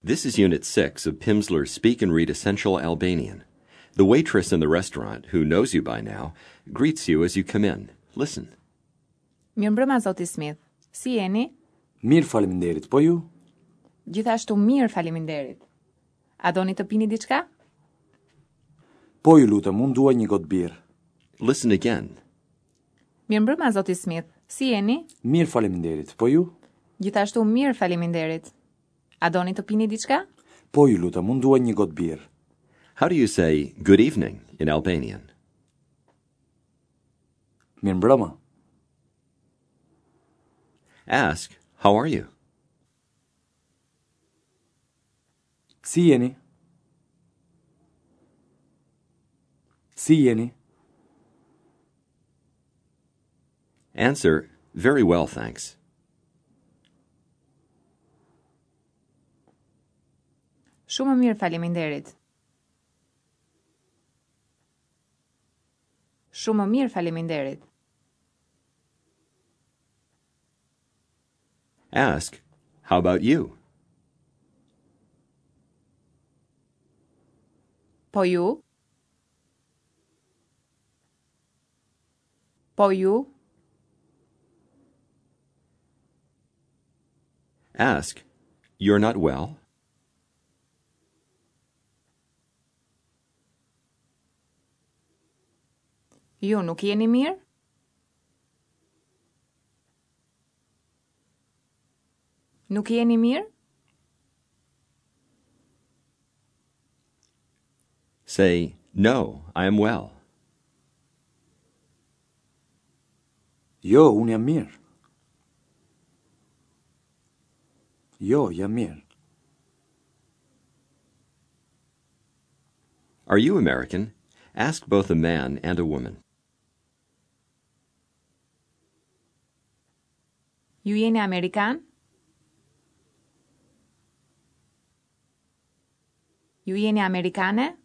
This is Unit 6 of Pimsleur's Speak and Read Essential Albanian. The waitress in the restaurant, who knows you by now, greets you as you come in. Listen. Mirëmbrëma, zoti Smith. Si jeni? Mirë, faleminderit. Po ju? Gjithashtu mirë, faleminderit. A doni të pini diçka? Po ju lutem, unë dua një gotë birë. Listen again. Mirëmbrëma, zoti Smith. Si jeni? Mirë, faleminderit. Po ju? Gjithashtu mirë, faleminderit. A doni të pini diçka? Po ju lutem, unë dua një gotë birë. How do you say good evening in Albanian? Mirëmbrëma. Ask, how are you? Si jeni? Si jeni? Answer, very well, thanks. Shumë mirë, faleminderit. Shumë mirë, faleminderit. Ask, how about you? Po ju? Po ju? Ask, you're not well? Ju nuk jeni mirë? Nuk jeni mirë? Say, no, I am well. Jo, unë jam mirë. Jo, jam mirë. Are you American? Ask both a man and a woman. Ju jeni Amerikan? Ju jeni Amerikane?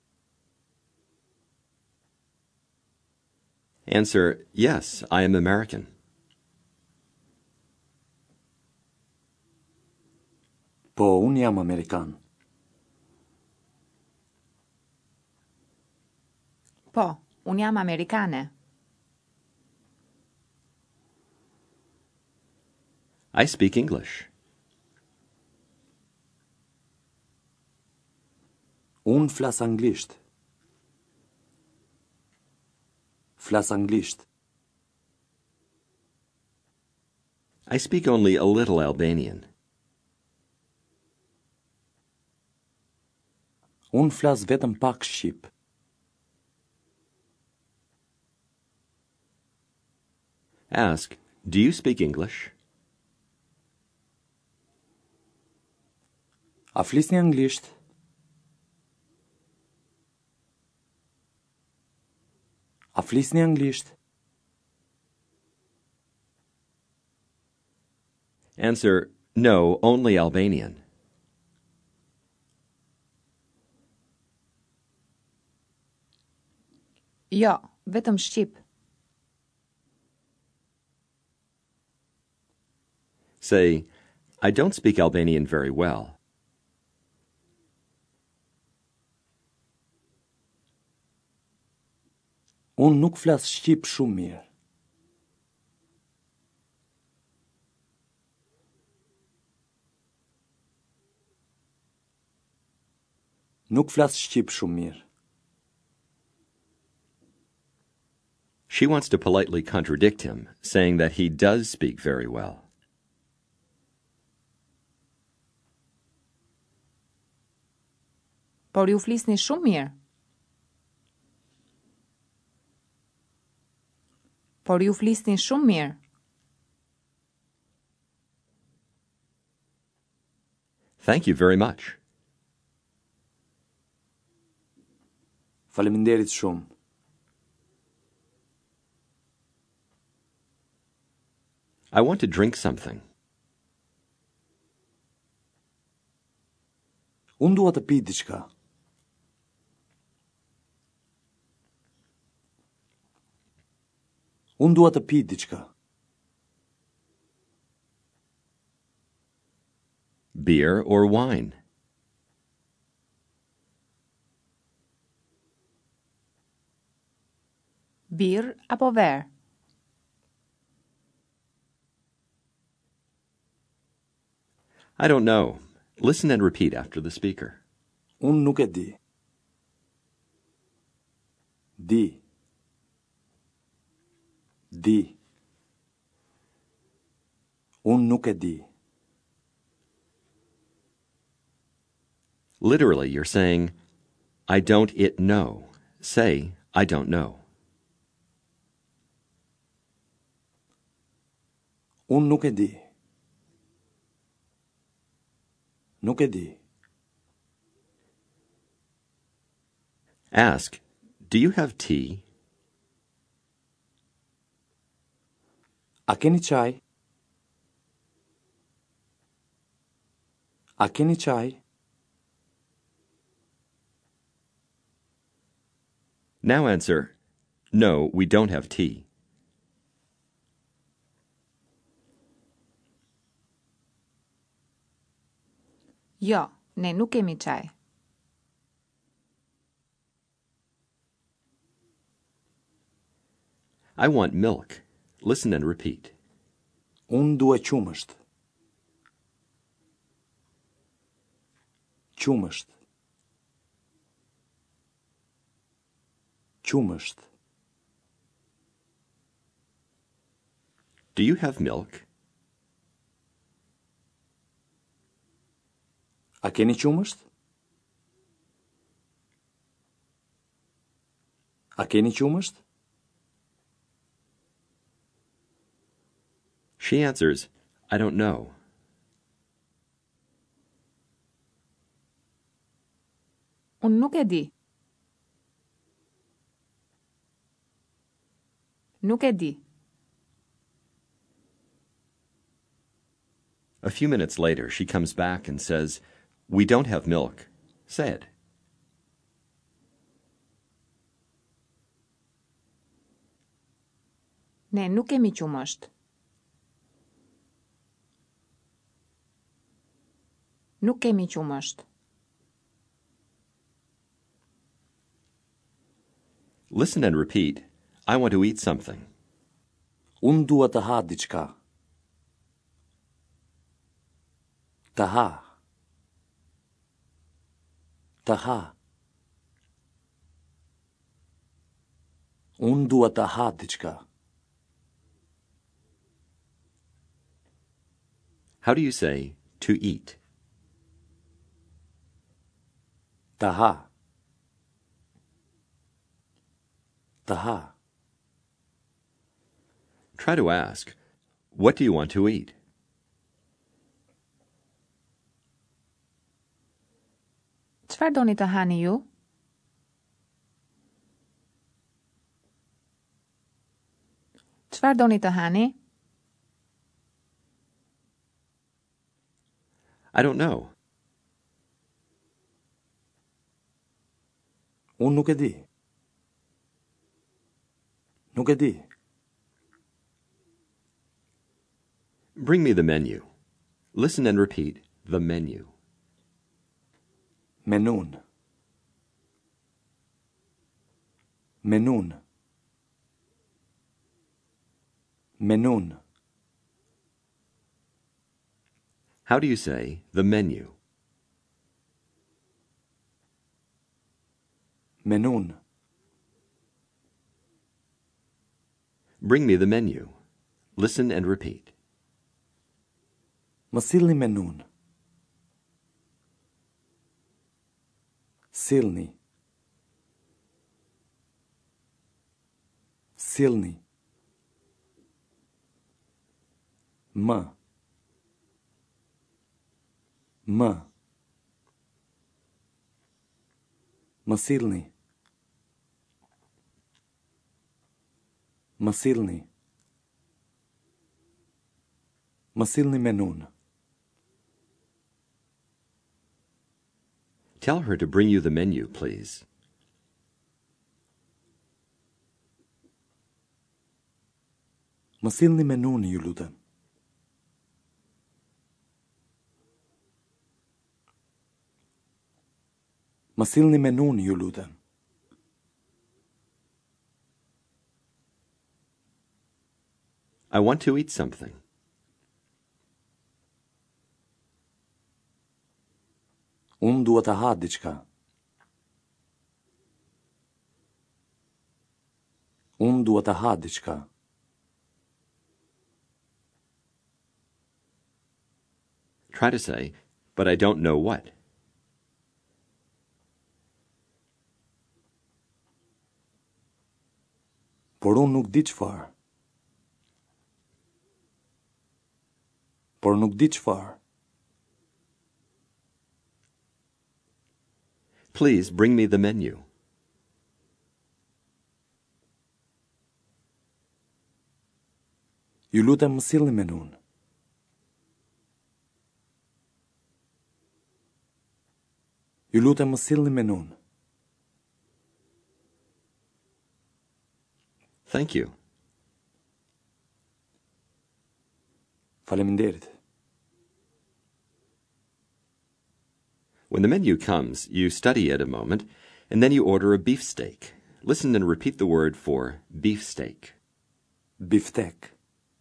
Answer, yes, I am American. Po, unë jam Amerikan. Po, unë jam Amerikane. I speak English. Unë flas anglisht. Flas anglisht. I speak only a little Albanian. Unë flas vetëm pak shqip. Ask, do you speak English? A flisni anglisht? A flisni anglisht? Answer, no, only Albanian. Jo, vetëm shqip. Say, I don't speak Albanian very well. Unë nuk flas shqip shumë mirë. Nuk flas shqip shumë mirë. She wants to politely contradict him, saying that he does speak very well. Por ju flisni shumë mirë. Por ju flisni shumë mirë. Thank you very much. Faleminderit shumë. I want to drink something. Unë dua të pi diçka. Unë dua të pi diçka. Beer or wine? Bir apo ver? I don't know. Listen and repeat after the speaker. Unë nuk e di. Di. Di. Unë nuk e di. Literally, you're saying, I don't it know. Say, I don't know. Unë nuk e di. Nuk e di. Ask, do you have tea? A keni çaj? A keni çaj? Now answer, no, we don't have tea. Jo, ne nuk kemi çaj. I want milk. Listen and repeat. Unë dua qumësht. Qumësht. Qumësht. Do you have milk? A keni qumësht? A keni qumësht? She answers, I don't know. Unë nuk e di. Nuk e di. A few minutes later, she comes back and says, we don't have milk. Say it. Ne nuk kemi qumësht. Nuk kemi qumësht. Listen and repeat. I want to eat something. Unë dua të ha diçka. Të ha. Të ha. Unë dua të ha diçka. How do you say to eat? Të ha. Të ha. Try to ask, what do you want to eat? Çfarë doni të hani ju? Çfarë doni të hani? I don't know. Unë nuk e di. Nuk e di. Bring me the menu. Listen and repeat the menu. Menun. Menun. Menun. How do you say the menu? Menun. Bring me the menu. Listen and repeat. Më sillni menun. Sillni. Sillni. Më. Më. Më sillni. Më sillni. Më sillni menun. Tell her to bring you the menu, please. Më sillni menun, ju lutem. Më sillni menun, ju lutem. I want to eat something. Unë dua të ha diçka. Unë dua të ha diçka. Try to say, but I don't know what. Por unë nuk di çfarë. Por nuk di çfarë. Please bring me the menu. Ju lutem më sillni menun. Ju lutem më sillni menun. Thank you. Faleminderit. When the menu comes, you study it a moment, and then you order a beefsteak. Listen and repeat the word for beefsteak. Biftek.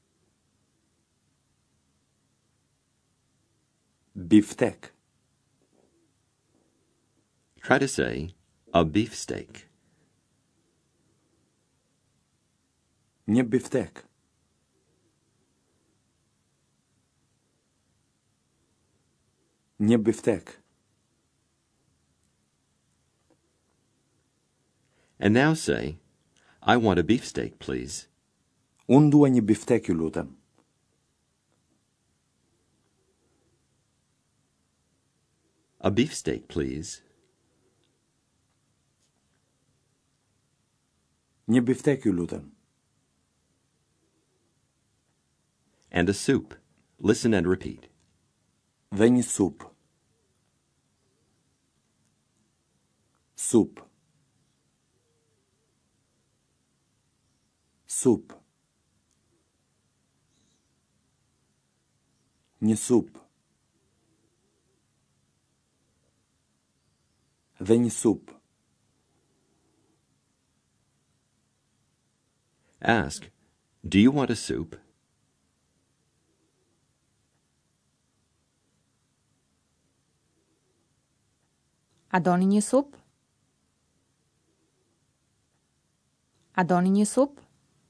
Biftek. Try to say, a beefsteak. Një biftek. Një biftek. And now say, I want a beefsteak, please. Unë dua një biftek, ju lutem. A beefsteak, please. Një biftek, ju lutem. And a soup. Listen and repeat. Dhe një sup. Sup. Sup. Një sup. Dhe një sup. Ask, do you want a soup? A doni një sup? A doni një sup?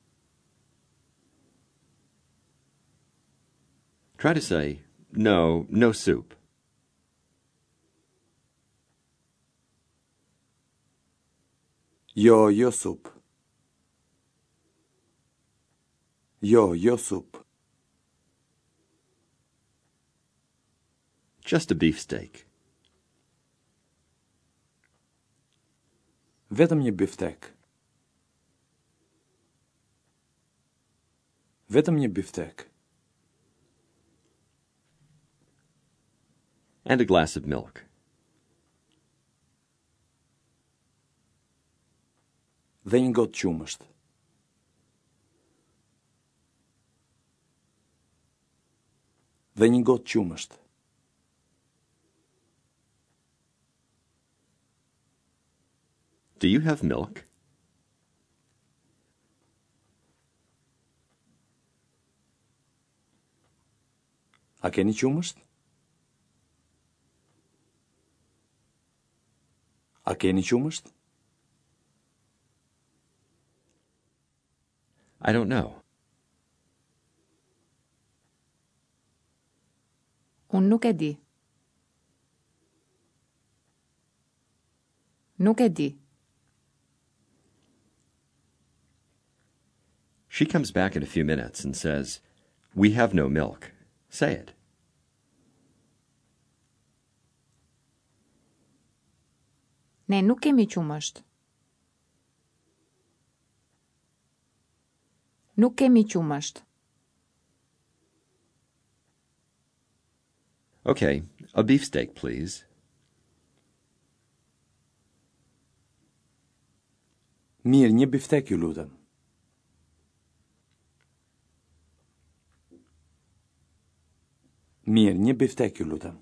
Try to say, no, no soup. Jo, jo sup. Jo, jo sup. Just a beefsteak. Vetëm një biftek. Vetëm një biftek. And a glass of milk. Dhe një gotë qumësht. Dhe një gotë qumësht. Do you have milk? A keni qumësht? A keni qumësht? I don't know. Unë nuk e di. Nuk e di. She comes back in a few minutes and says, we have no milk. Say it. Ne nuk kemi qumësht. Nuk kemi qumësht. Okay, a beefsteak, please. Mirë, një biftek, ju lutem. Mirë, një biftek, ju lutem.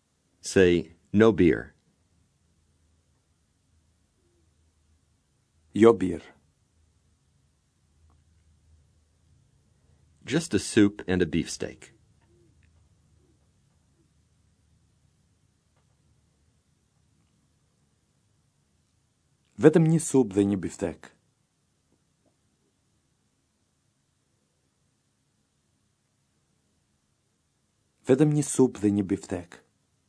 Say, no beer. Jo birë. Just a soup and a beefsteak. Vetëm një supë dhe një biftek. Vetëm një supë dhe një biftek.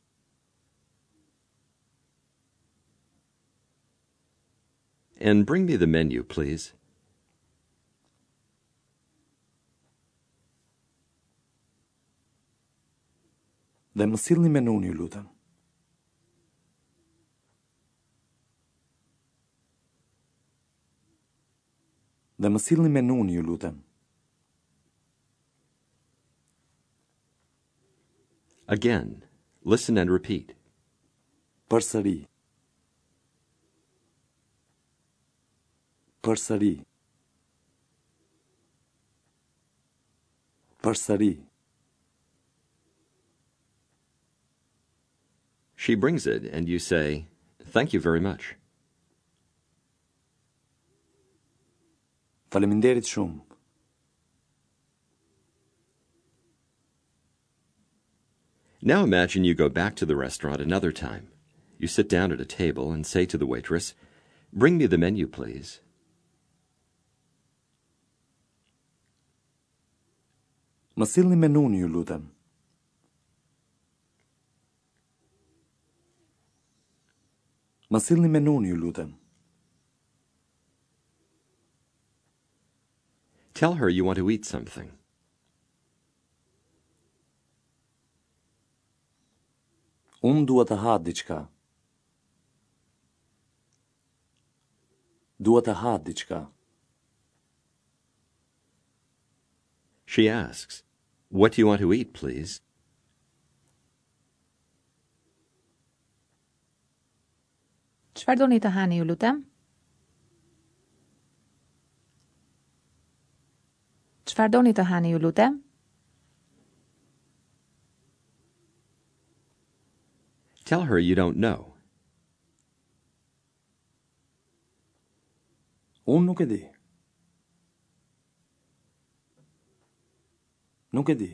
And bring me the menu, please. Dhe më sillni menun, ju lutem. Dhe më sillni menun, ju lutem. Again, listen and repeat. Përsëri. Përsëri. Përsëri. She brings it, and you say, "Thank you very much." Faleminderit shumë. Now imagine you go back to the restaurant another time. You sit down at a table and say to the waitress, "Bring me the menu, please." Më sillni menun, ju lutem. Më sillni menun, ju lutem. Tell her you want to eat something. Unë dua të ha diçka. Dua të ha diçka. She asks, "What do you want to eat, please?" Çfarë doni të hani, ju lutem? Çfarë doni të hani, ju lutem? Tell her you don't know. Unë nuk e di. Nuk e di.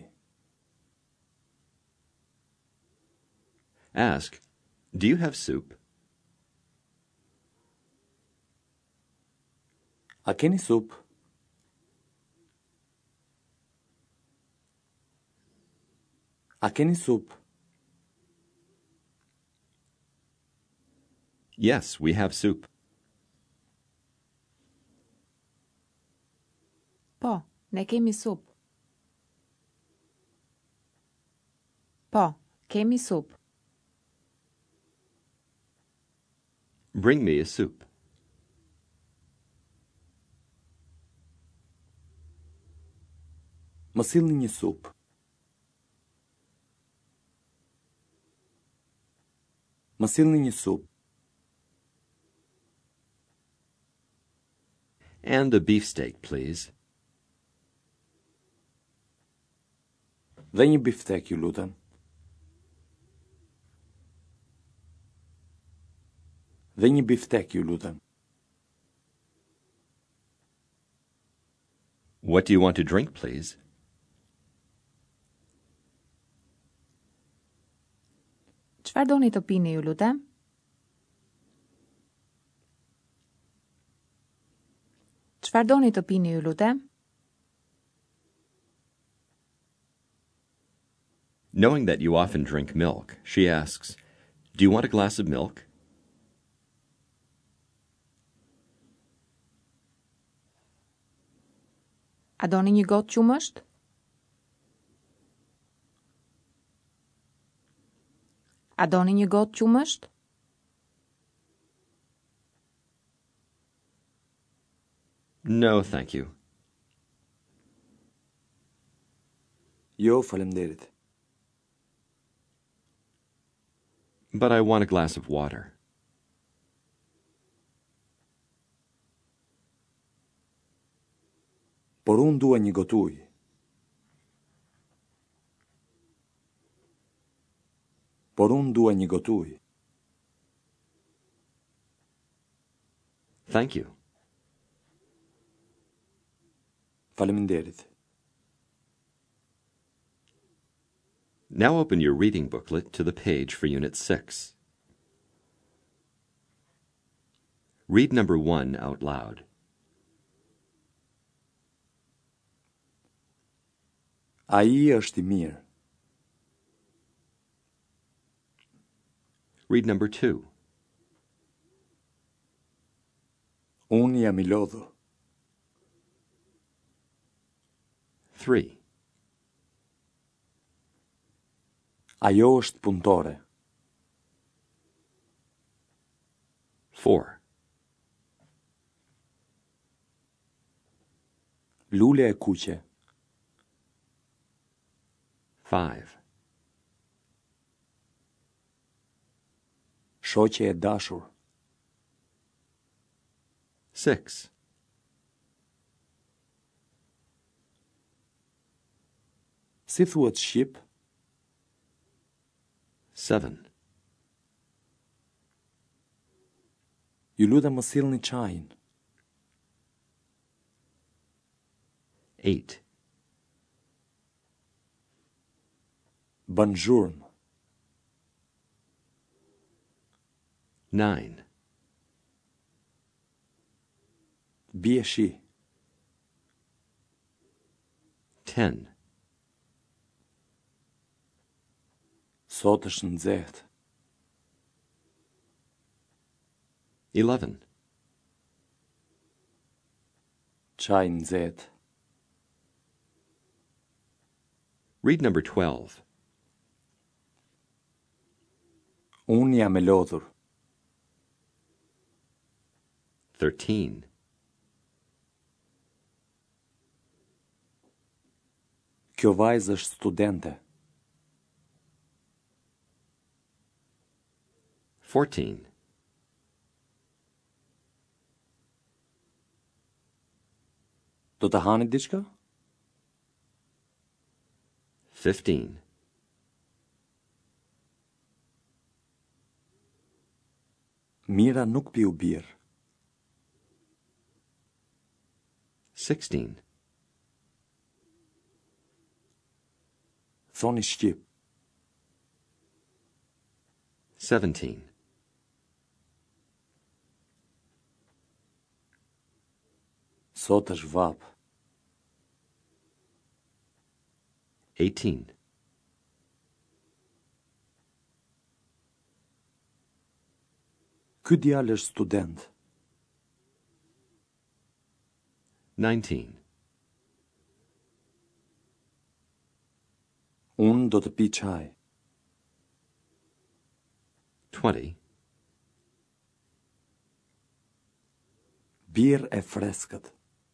Ask, "Do you have soup?" A keni supë? A keni supë? Yes, we have soup. Po, ne kemi supë. Po, kemi supë. Bring me a soup. Më sillni një supë. Më sillni një supë. And a beefsteak, please. Dhe një biftek, ju lutem. Dhe një biftek, ju lutem. What do you want to drink, please? Çfarë doni të pini, ju lutem? Çfarë doni të pini, ju lutem? Knowing that you often drink milk, she asks, "Do you want a glass of milk?" A doni një gotë qumësht? A doni një gotë qumësht? No, thank you. Jo, faleminderit. But I want a glass of water. Por unë dua një gotë ujë. Por unë dua një gotë ujë. Thank you. Faleminderit. Now open your reading booklet to the page for Unit 6. Read number 1 out loud. Ai është I mirë. Read number 2. Unë jam I lodhur. 3. Ajo është punëtore. 4. Lule e kuqe. 5. Shoqe e dashur. 6. Si thuhet shqip? 7. Ju lutem më sillni çajin. 8. Bën zhurmë. 9. Bie shi. 10. Sot është nxehtë. 11. Çaj nxehtë. Read number 12. Unë jam e lodhur. 13. Kjo vajzë është studente. 14. Do të hani diçka? 15. Mira nuk piu birë. 16. Thoni shqip. 17. Sot është vapë. 18. Ky djalë është student. 19. Unë do të pi çaj. 20. Birë e freskët.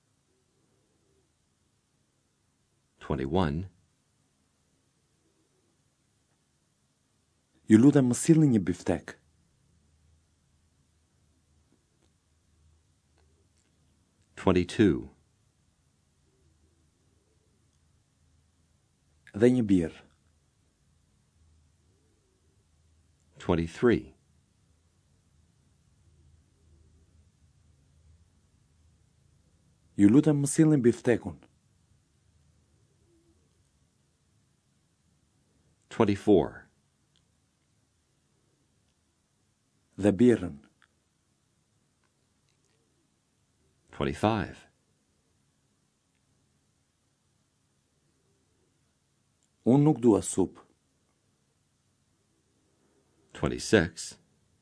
21. Ju lutem më sillni një biftek. 22. Dhe një birë. 23. Ju lutem më sillni biftekun. 24. Dhe birën. 25. Unë nuk dua supë. 26.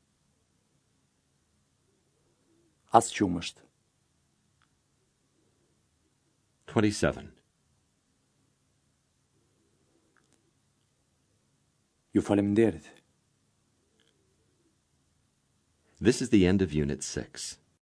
As qumësht. 27. Ju faleminderit. This is the end of Unit 6.